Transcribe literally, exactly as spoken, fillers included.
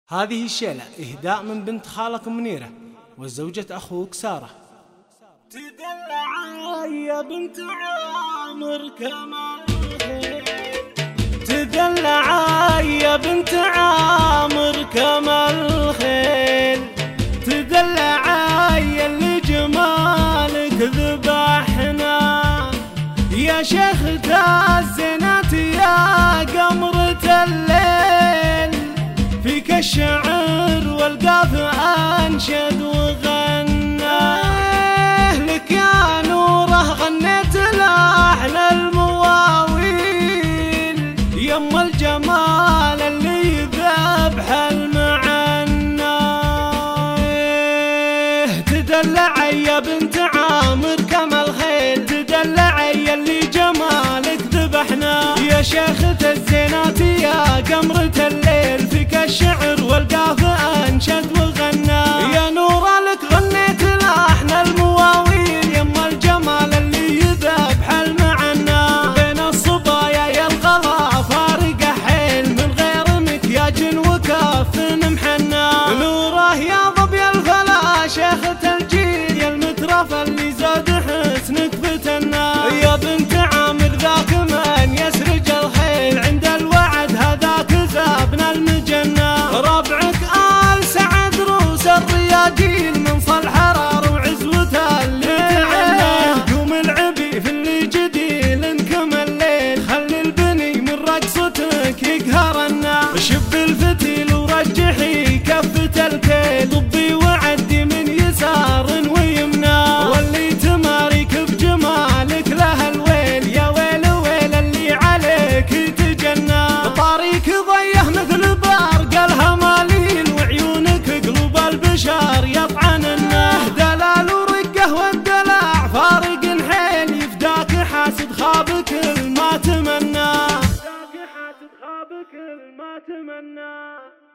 هذه الشيلة إهداء من بنت خالك منيرة وزوجة أخوك سارة. تدلع يا بنت عامر كمال الخيل، تدلع يا بنت عامر كمال الخيل، تدلع يا اللي جمالك ذبحنا يا شيخة الزينات يا قمرة الليل، فيك الشعر والقاف أنشد وغنى، لك يا نوره غنيت لأحلى المواويل، يم الجمال اللي ذبح المعنى. تدلع يا بنت عامر كمال الخيل، تدلع يا اللي جمالك ذبحنا يا شيخة الزينات يا قمرة الليل، فيك الشعر والقاف أنشد وغنى، يا نورا لك غنيت لأحلى المواويل، يما الجمال اللي يذبح المعنى، بين الصبايا يا الغلا فارق حيل، من غير مكياج وكاف محنى، نوره يا ظبي الفلا شيخة الجيل، يا المترف اللي زاد حسنك فتنا، يا بنت عامر ذاك من يسرج الخيل، عند الوعد هذاك زابنا المجنة، ربعك آل سعد روس الرياجيل، من صل حرار وعزوته اللي تعنى، قوم العبي في اللي جديل انكم الليل، خلي البني من رقصتك يقهرنا، شب الفتيل ورجحي كفة الكيل، ضبي وعدي من يسار ويمنى، واللي تماريك بجمالك له الويل، يا ويل ويل اللي عليك يتجنى، طاريك ضيه مثل برق الهماليل، وعيونك قلوب البشر يطعننا، دلال ورقه والدلع فارق حيل، يفداك حاسد خابك ما تمنى، يفداك حاسد خابك ما تمنى.